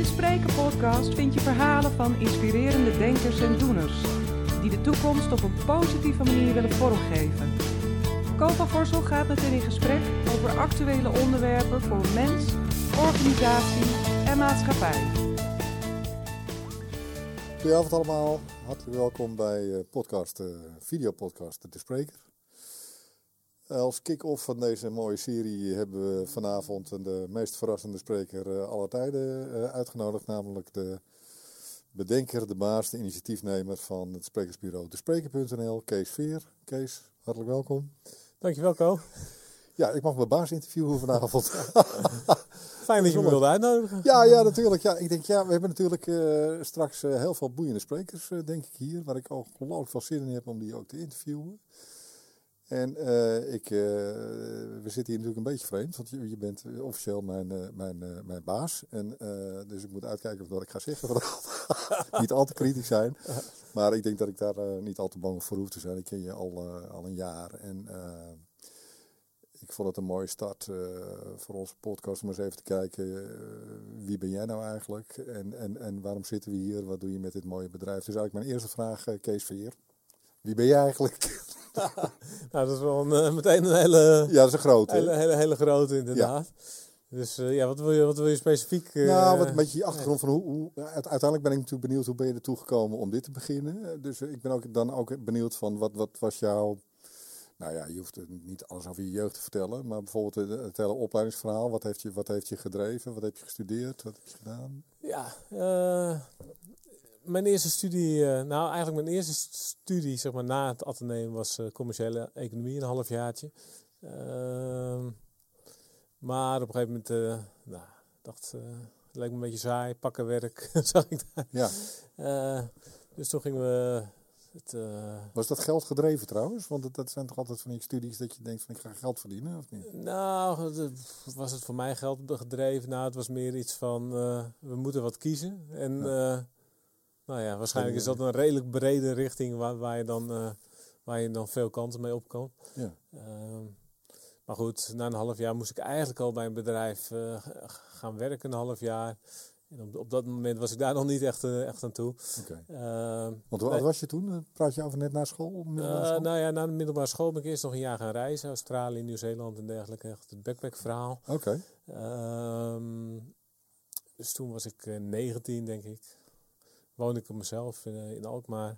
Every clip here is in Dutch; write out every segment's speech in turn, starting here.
Spreken podcast vind je verhalen van inspirerende denkers en doeners die de toekomst op een positieve manier willen vormgeven. Kopa Vorsel gaat met hen in gesprek over actuele onderwerpen voor mens, organisatie en maatschappij. Goedenavond allemaal, hartelijk welkom bij videopodcast De Spreker. Als kick-off van deze mooie serie hebben we vanavond de meest verrassende spreker aller tijden uitgenodigd. Namelijk de bedenker, de baas, de initiatiefnemer van het sprekersbureau Despreker.nl, Kees Veer. Kees, hartelijk welkom. Dankjewel, Ko. Ja, ik mag mijn baas interviewen vanavond. Fijn dat je me wilde uitnodigen. Ja, natuurlijk. Ja, ik denk, we hebben natuurlijk straks heel veel boeiende sprekers, denk ik, hier. Waar ik al ongelooflijk veel zin in heb om die ook te interviewen. En we zitten hier natuurlijk een beetje vreemd, want je bent officieel mijn baas. En, dus ik moet uitkijken of wat ik ga zeggen vanavond. Niet al te kritisch zijn. Maar ik denk dat ik daar niet al te bang voor hoef te zijn. Ik ken je al een jaar. En ik vond het een mooie start voor onze podcast om eens even te kijken. Wie ben jij nou eigenlijk? En waarom zitten we hier? Wat doe je met dit mooie bedrijf? Dus eigenlijk mijn eerste vraag, Kees Veer. Wie ben jij eigenlijk? Nou, dat is wel meteen een hele... Ja, dat is een grote. Hele grote, inderdaad. Ja. Dus wat wil je specifiek? Nou, wat een beetje je achtergrond van hoe uiteindelijk ben ik natuurlijk benieuwd hoe ben je ertoe gekomen om dit te beginnen. Dus ik ben dan ook benieuwd van wat was jouw... Nou ja, je hoeft niet alles over je jeugd te vertellen, maar bijvoorbeeld het hele opleidingsverhaal. Wat heeft je gedreven? Wat heb je gestudeerd? Wat heb je gedaan? Ja, mijn eerste studie, zeg maar, na het ateneum was commerciële economie, een halfjaartje. Maar op een gegeven moment dacht het leek me een beetje saai, pakkenwerk, zag ik daar. Ja. Dus toen gingen we... Was dat geld gedreven trouwens? Want dat zijn toch altijd van die studies dat je denkt van ik ga geld verdienen, of niet? Nou, was het voor mij geld gedreven? Nou, het was meer iets van we moeten wat kiezen. En waarschijnlijk is dat een redelijk brede richting waar je dan veel kanten mee op kan. Ja. Maar goed, na een half jaar moest ik eigenlijk al bij een bedrijf gaan werken, een half jaar. En op dat moment was ik daar nog niet echt aan toe. Okay. Want hoe oud was je toen? Praat je over net na school? Na de middelbare school ben ik eerst nog een jaar gaan reizen. Australië, Nieuw-Zeeland en dergelijke. Echt het backpack-verhaal. Oké. Dus toen was ik 19, denk ik. Woonde ik op mezelf in Alkmaar.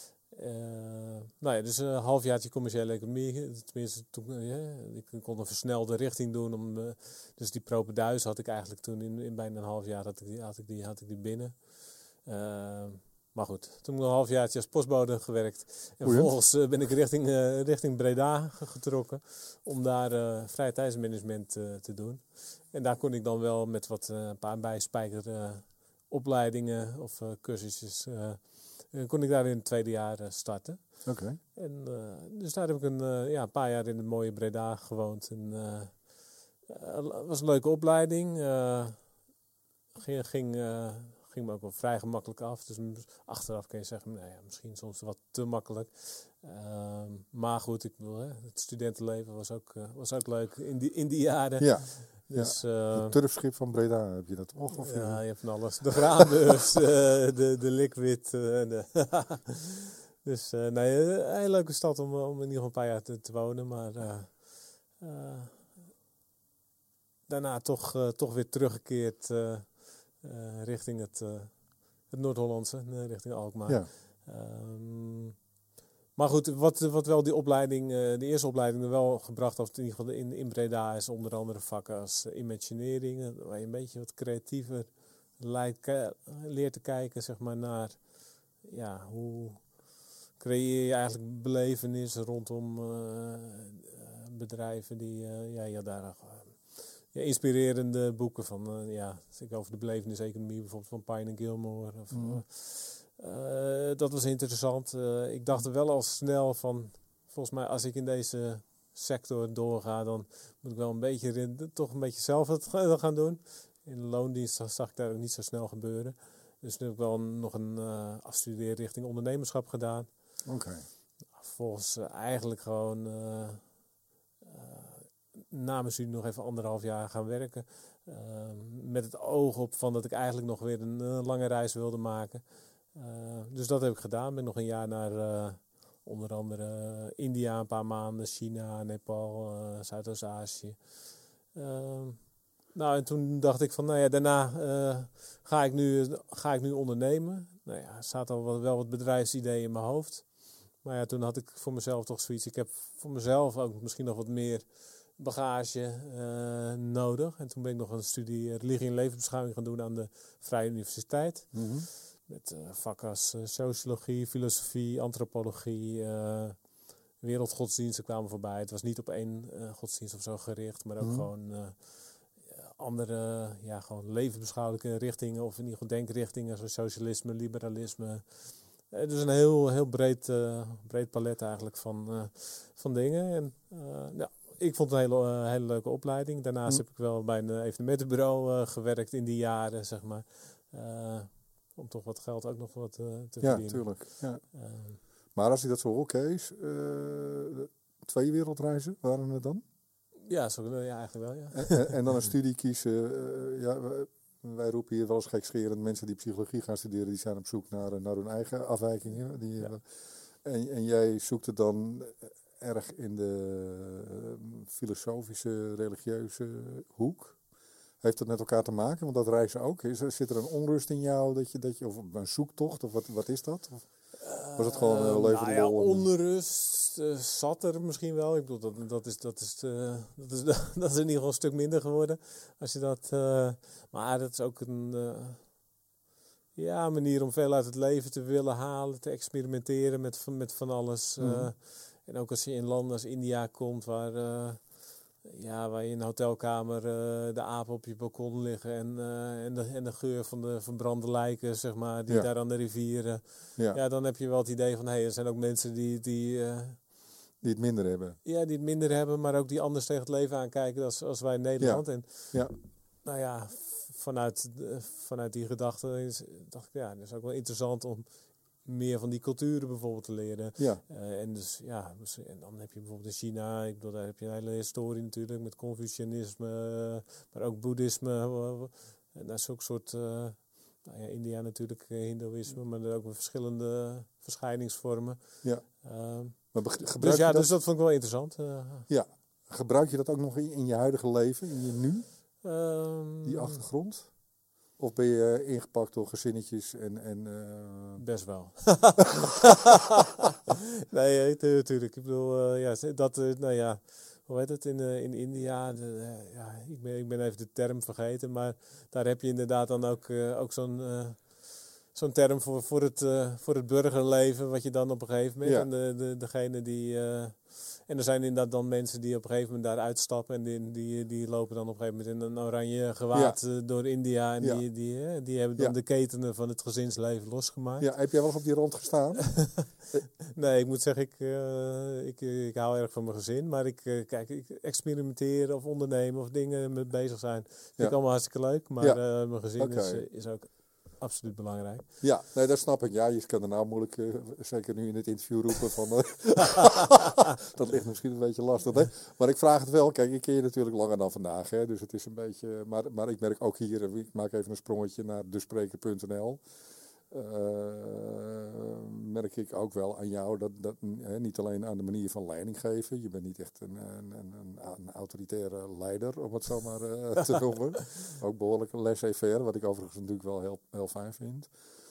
Dus een halfjaartje commerciële economie. Tenminste, ik kon een versnelde richting doen. Dus die propenduis had ik eigenlijk toen in bijna een half jaar had ik die binnen. Maar goed, toen heb ik een halfjaartje als postbode gewerkt. En vervolgens ben ik richting Breda getrokken om daar vrije tijdsmanagement te doen. En daar kon ik dan wel met een paar bijspijkeropleidingen of cursusjes... kon ik daar in het tweede jaar starten. Oké. En dus daar heb ik een paar jaar in het mooie Breda gewoond. En was een leuke opleiding. Ging me ook wel vrij gemakkelijk af. Dus achteraf kun je zeggen, misschien soms wat te makkelijk. Maar goed, ik bedoel, het studentenleven was ook leuk in die jaren. Ja. Dus, het turfschip van Breda, heb je dat ongeveer? Ja, je hebt van alles. De graanbeurs, de liquid. Dus een hele leuke stad om in ieder geval een paar jaar te wonen. Maar daarna toch weer teruggekeerd richting het Noord-Hollandse, richting Alkmaar. Ja. Maar goed, wat wel die opleiding, de eerste opleiding er wel gebracht heeft, in ieder geval in Breda, is onder andere vakken als imaginering, waar je een beetje wat creatiever leert te kijken, zeg maar, naar hoe creëer je eigenlijk belevenis rondom bedrijven die daar inspirerende boeken van, over de beleveniseconomie, bijvoorbeeld van Pine en Gilmore. Dat was interessant. Ik dacht er wel al snel van, volgens mij als ik in deze sector doorga, dan moet ik wel een beetje zelf het gaan doen. In de loondienst zag ik daar ook niet zo snel gebeuren. Dus nu heb ik wel nog een afstuderen richting ondernemerschap gedaan. Oké. Vervolgens eigenlijk gewoon na mijn studie nog even 1,5 jaar gaan werken. Met het oog op van dat ik eigenlijk nog weer een lange reis wilde maken. Dus dat heb ik gedaan. Ben nog een jaar naar onder andere India een paar maanden, China, Nepal, Zuidoost-Azië. Nou, en toen dacht ik van, nou ja, daarna ga ik nu ondernemen. Nou ja, er zaten al wel wat bedrijfsideeën in mijn hoofd. Maar ja, toen had ik voor mezelf toch zoiets. Ik heb voor mezelf ook misschien nog wat meer bagage nodig. En toen ben ik nog een studie religie en levensbeschouwing gaan doen aan de Vrije Universiteit. Mhm. Met vakken als sociologie, filosofie, antropologie, wereldgodsdiensten kwamen voorbij. Het was niet op één godsdienst of zo gericht, maar ook gewoon andere gewoon levensbeschouwelijke richtingen, of in ieder geval denkrichtingen zoals socialisme, liberalisme. Dus een heel breed palet eigenlijk van dingen. En ik vond het een hele leuke opleiding. Daarnaast heb ik wel bij een evenementenbureau gewerkt in die jaren, zeg maar. Om toch wat geld ook nog wat te verdienen. Ja, tuurlijk. Ja. Maar als ik dat zo hoor, Kees, 2 wereldreizen waren het dan? Ja, eigenlijk wel, ja. En dan een studie kiezen. Wij roepen hier wel eens gekscherend, mensen die psychologie gaan studeren, die zijn op zoek naar hun eigen afwijkingen. En jij zoekt het dan erg in de filosofische, religieuze hoek. Heeft dat met elkaar te maken? Want dat reizen ook. Zit er een onrust in jou of een zoektocht? Of wat is dat? Of was het gewoon leven de lol? Onrust zat er misschien wel. Ik bedoel, dat is in ieder geval een stuk minder geworden. Als je dat, maar dat is ook een manier om veel uit het leven te willen halen. Te experimenteren met van alles. En ook als je in landen als India komt waar je in een hotelkamer de apen op je balkon liggen en de geur van de verbrande lijken, zeg maar, die daar aan de rivieren. Ja, dan heb je wel het idee van, er zijn ook mensen die het minder hebben. Ja, die het minder hebben, maar ook die anders tegen het leven aankijken als wij in Nederland. Ja. En nou ja, vanuit die gedachte dacht ik, dat is ook wel interessant om meer van die culturen bijvoorbeeld te leren. Ja. En dan heb je bijvoorbeeld in China, ik bedoel, daar heb je een hele historie natuurlijk met Confucianisme, maar ook Boeddhisme. En dat is ook een soort, India natuurlijk, Hindoeïsme, maar er ook verschillende verschijningsvormen. Ja. Dus dat vond ik wel interessant. Ja. Gebruik je dat ook nog in je huidige leven, in je nu? Die achtergrond? Of ben je ingepakt door gezinnetjes en Best wel. Nee, natuurlijk. Ik bedoel, hoe heet het in India? Ik ben even de term vergeten, maar daar heb je inderdaad dan ook zo'n term voor het burgerleven, wat je dan op een gegeven moment... Ja. En degene die... En er zijn inderdaad dan mensen die op een gegeven moment daar uitstappen en die lopen dan op een gegeven moment in een oranje gewaad door India en die hebben dan de ketenen van het gezinsleven losgemaakt. Ja, heb jij wel eens op die rond gestaan? Nee, ik moet zeggen, ik hou erg van mijn gezin, maar ik experimenteren of ondernemen of dingen mee bezig zijn. Vind ik allemaal hartstikke leuk, maar mijn gezin is ook absoluut belangrijk. Ja, nee, dat snap ik. Ja, je kan er nou moeilijk, zeker nu in het interview roepen van... dat ligt misschien een beetje lastig, hè? Maar ik vraag het wel. Kijk, ik ken je natuurlijk langer dan vandaag, hè? Dus het is een beetje... Maar ik merk ook hier, ik maak even een sprongetje naar despreker.nl. Merk ik ook wel aan jou dat niet alleen aan de manier van leiding geven. Je bent niet echt een autoritaire leider, om het zo maar te noemen. Ook behoorlijk laissez-faire, wat ik overigens natuurlijk wel heel fijn vind.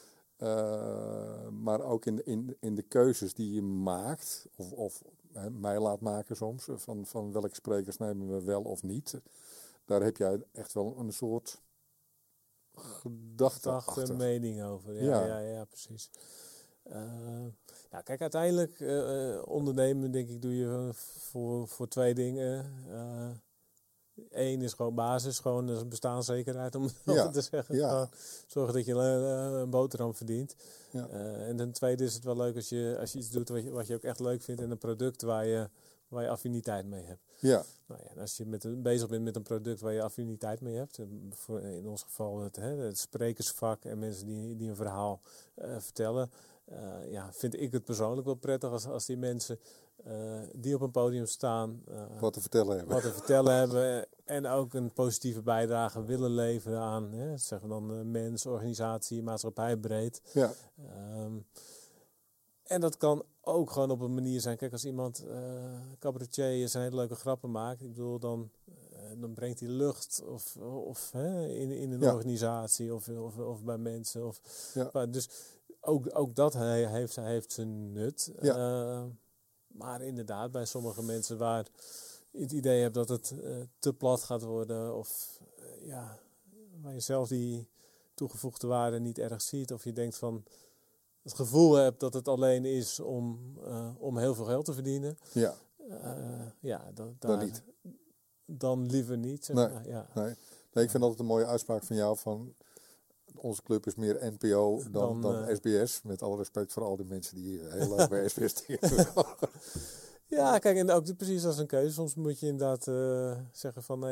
Maar ook in de keuzes die je maakt, of mij laat maken soms, van welke sprekers nemen we wel of niet. Daar heb jij echt wel een soort... gedachte mening over. Ja, precies. Kijk, uiteindelijk ondernemen, denk ik, doe je voor 2 dingen. 1 is gewoon basis, gewoon een bestaanszekerheid, om het te zeggen. Ja. Zorgen dat je een boterham verdient. Ja. En ten tweede is het wel leuk als je iets doet wat je ook echt leuk vindt en een product waar je affiniteit mee hebt. Ja. Nou ja, als je bezig bent met een product waar je affiniteit mee hebt, in ons geval het sprekersvak en mensen die een verhaal vertellen, vind ik het persoonlijk wel prettig als die mensen die op een podium staan wat te vertellen hebben. En ook een positieve bijdrage willen leveren aan, zeggen we dan, mens, organisatie, maatschappij breed. Ja. En dat kan ook gewoon op een manier zijn. Kijk, als iemand cabaretier is en hele leuke grappen maakt, ik bedoel, dan brengt hij lucht in een organisatie of bij mensen. Dus ook dat heeft zijn nut. Ja. Maar inderdaad, bij sommige mensen waar je het idee hebt dat het te plat gaat worden, of waar je zelf die toegevoegde waarde niet erg ziet, of je denkt van het gevoel hebt dat het alleen is om heel veel geld te verdienen. Ja. Dan niet. Dan liever niet. Zeg maar. Nee, ik vind altijd een mooie uitspraak van jou van onze club is meer NPO dan SBS. Met alle respect voor al die mensen die heel leuk bij SBS dingen. Ja, kijk, en ook precies als een keuze. Soms moet je inderdaad zeggen van,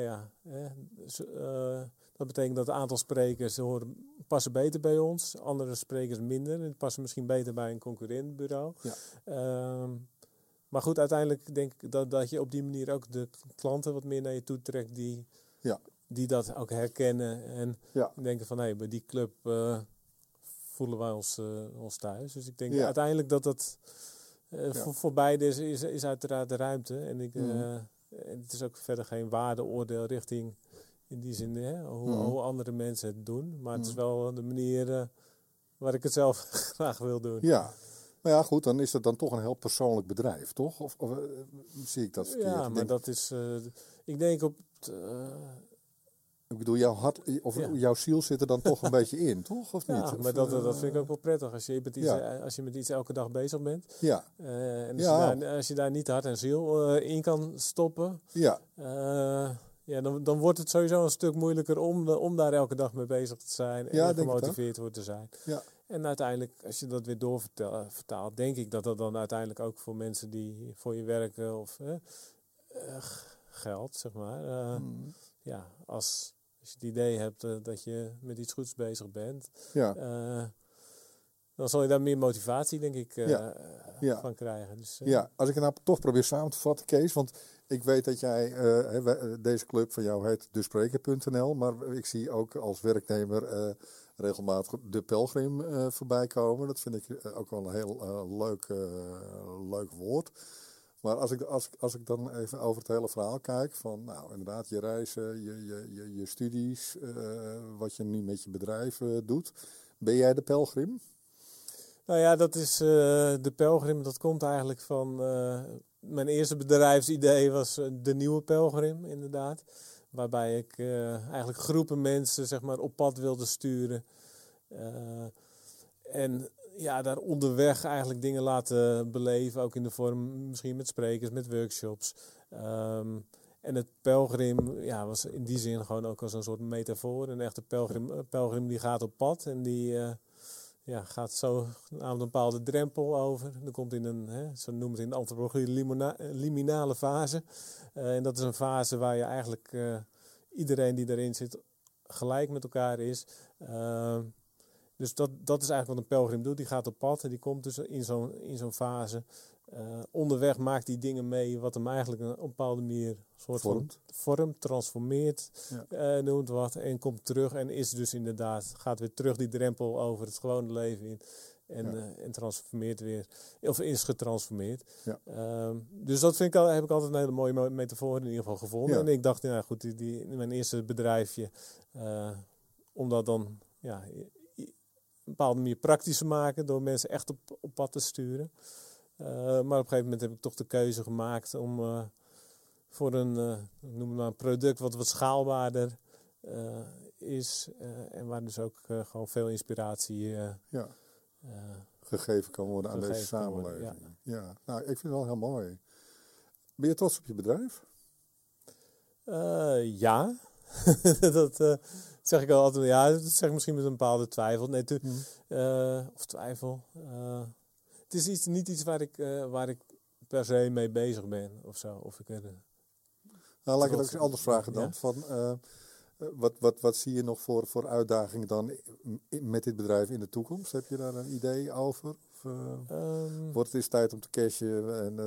dat betekent dat een aantal sprekers passen beter bij ons. Andere sprekers minder. En passen misschien beter bij een concurrentbureau. Ja. Maar goed, uiteindelijk denk ik dat je op die manier ook de klanten wat meer naar je toe trekt die dat ook herkennen. En denken van, bij die club voelen wij ons thuis. Dus ik denk uiteindelijk dat voor beide is uiteraard de ruimte. En het is ook verder geen waardeoordeel richting in die zin hoe andere mensen het doen. Maar het is wel de manier waar ik het zelf graag wil doen. Ja. Maar ja, goed, dan is het dan toch een heel persoonlijk bedrijf, toch? Of zie ik dat verkeerd? Ja, maar dat is... ik denk op... ik bedoel, jouw hart of jouw ziel zit er dan toch een beetje in, toch? Of niet? Ja, maar dat vind ik ook wel prettig. Als je met iets elke dag bezig bent. Ja. En als je daar niet hart en ziel in kan stoppen. Ja. Dan wordt het sowieso een stuk moeilijker om daar elke dag mee bezig te zijn. En gemotiveerd wordt te zijn. Ja. En uiteindelijk, als je dat weer doorvertaalt, denk ik dat dan uiteindelijk ook voor mensen die voor je werken of geldt, zeg maar. Als je het idee hebt dat je met iets goeds bezig bent, dan zal je daar meer motivatie, denk ik, van krijgen. Dus, als ik het nou toch probeer samen te vatten, Kees, want ik weet dat jij, deze club van jou heet despreker.nl, maar ik zie ook als werknemer regelmatig de Pelgrim voorbij komen. Dat vind ik ook wel een heel leuk woord. Maar als ik dan even over het hele verhaal kijk, van nou inderdaad je reizen, je studies, wat je nu met je bedrijf doet. Ben jij de Pelgrim? Nou ja, dat is de Pelgrim, dat komt eigenlijk van... mijn eerste bedrijfsidee was de Nieuwe Pelgrim, inderdaad. Waarbij ik eigenlijk groepen mensen, zeg maar, op pad wilde sturen. En daar onderweg eigenlijk dingen laten beleven. Ook in de vorm, misschien met sprekers, met workshops. En het pelgrim was in die zin gewoon ook als een soort metafoor. Een echte pelgrim die gaat op pad en die... gaat zo aan een bepaalde drempel over. Dan komt in zo noemen we het in de antropologie, liminale fase. En dat is een fase waar je eigenlijk iedereen die erin zit gelijk met elkaar is. Dus dat is eigenlijk wat een pelgrim doet. Die gaat op pad en die komt dus in zo'n fase. Onderweg maakt hij dingen mee wat hem eigenlijk op een bepaalde manier soort van vorm transformeert, noemt wat, en komt terug en is dus inderdaad, gaat weer terug die drempel over het gewone leven in en transformeert weer, of is getransformeerd. Ja. Dus dat heb ik altijd een hele mooie metafoor in ieder geval gevonden. Ja. En ik dacht, mijn eerste bedrijfje, om dat dan op een bepaalde manier praktisch te maken, door mensen echt op pad te sturen. Maar op een gegeven moment heb ik toch de keuze gemaakt om voor een product wat schaalbaarder is. En waar dus ook gewoon veel inspiratie gegeven kan worden aan deze samenleving. Ja. Nou, ik vind het wel heel mooi. Ben je trots op je bedrijf? Ja. Dat zeg ik al altijd. Ja, dat zeg ik misschien met een bepaalde twijfel. Of twijfel. Het is niet iets waar ik per se mee bezig ben of zo. Of ik laat ik het ook eens anders vragen dan. Ja? Wat zie je nog voor uitdagingen dan met dit bedrijf in de toekomst? Heb je daar een idee over? Of wordt het eens tijd om te cashen en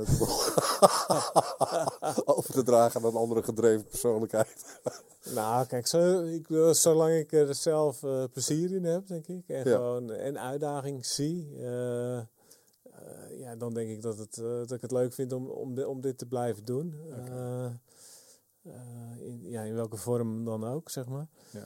over te dragen aan een andere gedreven persoonlijkheid? Nou, kijk, zolang ik er zelf plezier in heb, denk ik, en gewoon een uitdaging zie, dan denk ik dat ik het leuk vind om dit te blijven doen. Okay. In welke vorm dan ook, zeg maar. Ja.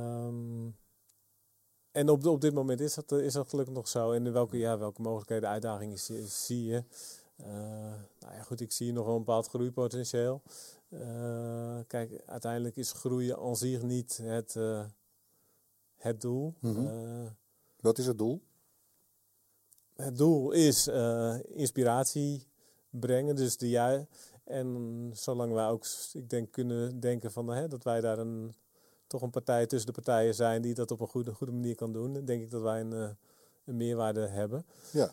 En op dit moment is dat gelukkig nog zo. En welke mogelijkheden, uitdagingen zie je? Goed, ik zie hier nog wel een bepaald groeipotentieel. Kijk, uiteindelijk is groeien aan zich niet het doel. Mm-hmm. Wat is het doel? Het doel is inspiratie brengen. Dus en zolang wij ook, ik denk, kunnen denken van dat wij daar toch een partij tussen de partijen zijn die dat op een goede manier kan doen, dan denk ik dat wij een meerwaarde hebben. Ja.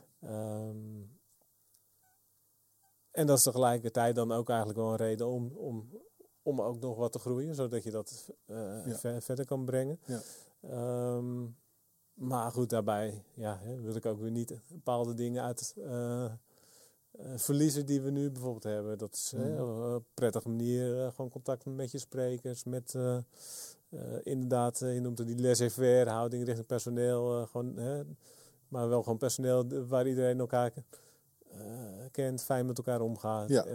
En dat is tegelijkertijd dan ook eigenlijk wel een reden om ook nog wat te groeien, zodat je dat verder kan brengen. Ja. Maar goed, daarbij wil ik ook weer niet bepaalde dingen uit verliezen die we nu bijvoorbeeld hebben. Dat is op een prettige manier gewoon contact met je sprekers, met inderdaad, je noemt het die laissez-faire houding richting personeel, maar wel gewoon personeel waar iedereen elkaar kent, fijn met elkaar omgaat. Ja.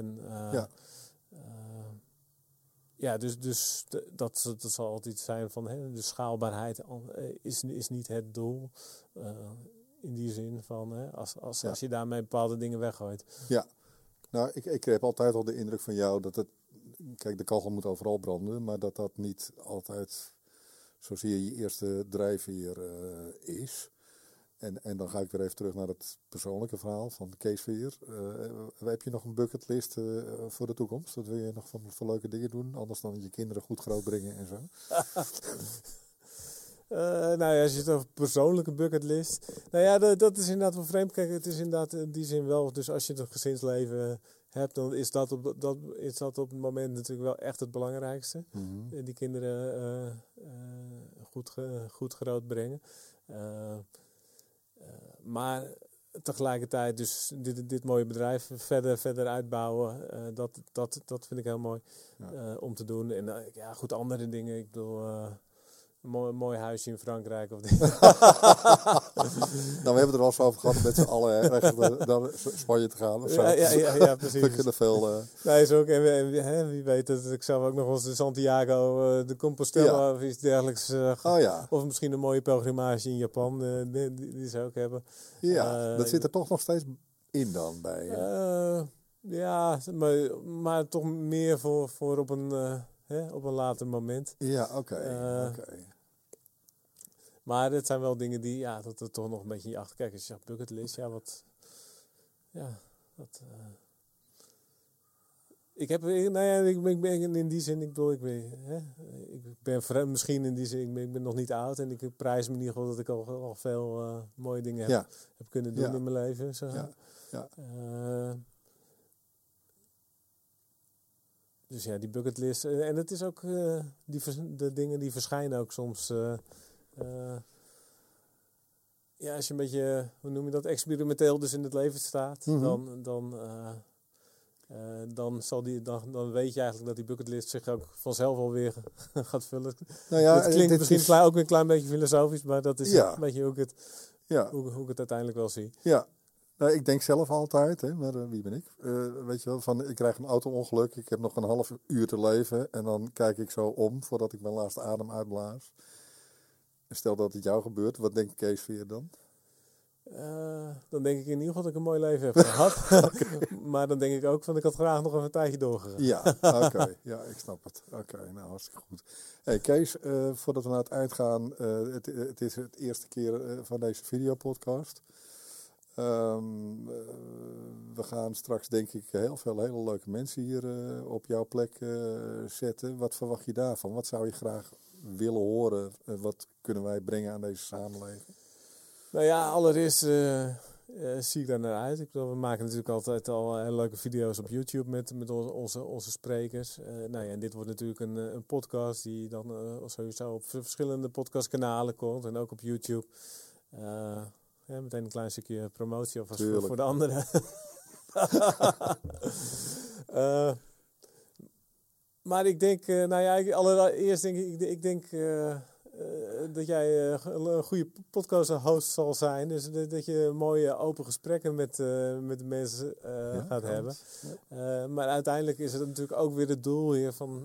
En, dus dat zal altijd zijn van de schaalbaarheid is niet het doel. In die zin van als je daarmee bepaalde dingen weggooit. Ja, nou ik heb altijd al de indruk van jou dat kijk, de kachel moet overal branden, maar dat niet altijd zozeer je eerste drijfveer is. En dan ga ik weer even terug naar het persoonlijke verhaal van Kees Veer. Heb je nog een bucketlist voor de toekomst? Wat wil je nog voor leuke dingen doen? Anders dan je kinderen goed grootbrengen en zo? Als je het over persoonlijke bucketlist. Dat is inderdaad wel vreemd. Kijk, het is inderdaad in die zin wel. Dus als je een gezinsleven hebt, dan is dat op het moment natuurlijk wel echt het belangrijkste. Mm-hmm. Die kinderen goed grootbrengen. Maar tegelijkertijd dus dit mooie bedrijf verder uitbouwen, dat vind ik heel mooi om te doen. En goed, andere dingen. Ik bedoel, een mooi huisje in Frankrijk. Of we hebben het er wel eens over gehad met z'n allen naar Spanje te gaan. Of zo. Ja, precies. We kunnen veel... is ook, en wie weet dat ik zelf ook nog wel eens de Santiago, de Compostela of iets dergelijks. Of misschien een mooie pelgrimage in Japan, die ze ook hebben. Ja, dat zit er toch nog steeds in dan bij. Maar toch meer voor op een later moment. Ja, oké. Maar het zijn wel dingen die, dat er toch nog een beetje in je achterkijk. Als je zegt bucketlist, ik ben in die zin, ik ben misschien in die zin, ik ben nog niet oud en ik prijs me in ieder geval dat ik al veel mooie dingen heb kunnen doen in mijn leven. Zo. Ja. Dus die bucketlist. En het is ook de dingen die verschijnen ook soms. Als je een beetje, hoe noem je dat, experimenteel dus in het leven staat, mm-hmm. dan weet je eigenlijk dat die bucketlist zich ook vanzelf alweer gaat vullen. Het klinkt misschien ook een klein beetje filosofisch, maar dat is een beetje hoe ik het uiteindelijk wel zie. Ja. Nou, ik denk zelf altijd, maar wie ben ik? Weet je wel, ik krijg een auto-ongeluk, ik heb nog een half uur te leven en dan kijk ik zo om voordat ik mijn laatste adem uitblaas. En stel dat het jou gebeurt, wat denkt Kees Veer dan? Dan denk ik in ieder geval dat ik een mooi leven heb gehad. Okay. Maar dan denk ik ook van ik had graag nog even een tijdje doorgegaan. Ja, oké. Ja, ik snap het. Oké, nou hartstikke goed. Hey Kees, voordat we naar het eind gaan, het is het eerste keer van deze videopodcast. We gaan straks denk ik heel veel hele leuke mensen hier op jouw plek zetten. Wat verwacht je daarvan? Wat zou je graag willen horen? Wat kunnen wij brengen aan deze samenleving? Nou ja, allereerst zie ik daar naar uit. Ik bedoel, we maken natuurlijk altijd al hele leuke video's op YouTube met onze sprekers. En dit wordt natuurlijk een podcast die dan sowieso op verschillende podcastkanalen komt en ook op YouTube. Meteen een klein stukje promotie alvast Tuurlijk. voor de anderen. Maar ik denk, allereerst denk ik denk dat jij een goede podcast-host zal zijn. Dus dat je mooie open gesprekken met de mensen gaat hebben. Ja. Maar uiteindelijk is het natuurlijk ook weer het doel hier van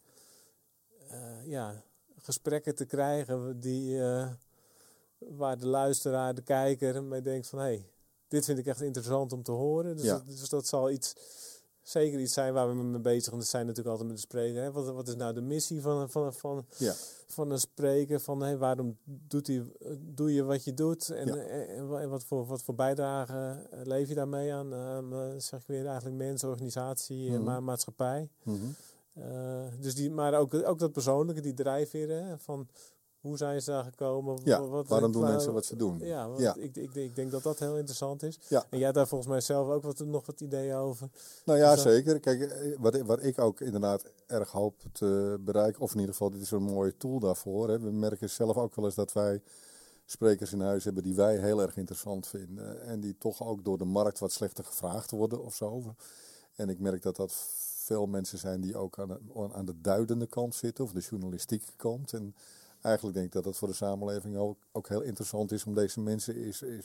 gesprekken te krijgen waar de luisteraar, de kijker mee denkt van hé, dit vind ik echt interessant om te horen. Dus dat zal zeker iets zijn waar we mee bezig zijn. Dat zijn natuurlijk altijd met de spreker. Hè? Wat is nou de missie van een spreker? Van waarom doe je wat je doet? En wat voor bijdrage leef je daarmee aan zeg ik weer eigenlijk mensen, organisatie en maatschappij. Mm-hmm. Maar ook dat persoonlijke, die drijfveren. Hè? Van hoe zijn ze daar gekomen? Waarom doen mensen wat ze doen? Ik denk dat dat heel interessant is. Ja. En jij hebt daar volgens mij zelf ook nog wat ideeën over. Nou ja, Dus zeker. Kijk, wat ik ook inderdaad erg hoop te bereiken, of in ieder geval, dit is een mooie tool daarvoor. Hè. We merken zelf ook wel eens dat wij sprekers in huis hebben die wij heel erg interessant vinden. En die toch ook door de markt wat slechter gevraagd worden of zo. En ik merk dat veel mensen zijn die ook aan de duidende kant zitten, of de journalistieke kant. En eigenlijk denk ik dat het voor de samenleving ook heel interessant is om deze mensen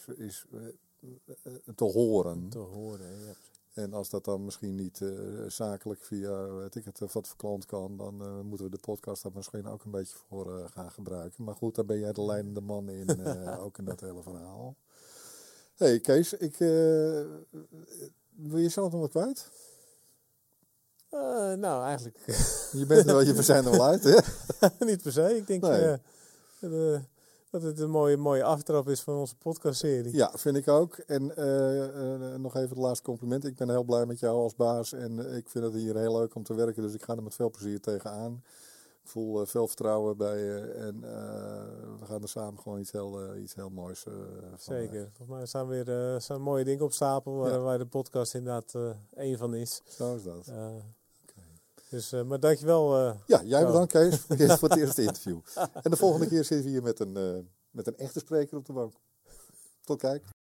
te horen. Ja. En als dat dan misschien niet zakelijk via, weet ik het, wat voor klant kan, dan moeten we de podcast daar misschien ook een beetje voor gaan gebruiken. Maar goed, daar ben jij de leidende man in, ook in dat hele verhaal. Hey Kees, wil je zelf nog wat kwijt? Nou, eigenlijk... We zijn er wel uit, hè? Niet per se. Ik denk dat het een mooie aftrap is van onze podcastserie. Ja, vind ik ook. En nog even het laatste compliment. Ik ben heel blij met jou als baas. En ik vind het hier heel leuk om te werken. Dus ik ga er met veel plezier tegenaan. Ik voel veel vertrouwen bij je. En we gaan er samen gewoon iets heel moois van Zeker. Volgens mij staan weer mooie dingen op stapel. Waar de podcast inderdaad één van is. Zo is dat. Dus, maar dankjewel. Jij bedankt Kees voor het eerste interview. En de volgende keer zitten we hier met een echte spreker op de bank. Tot kijk.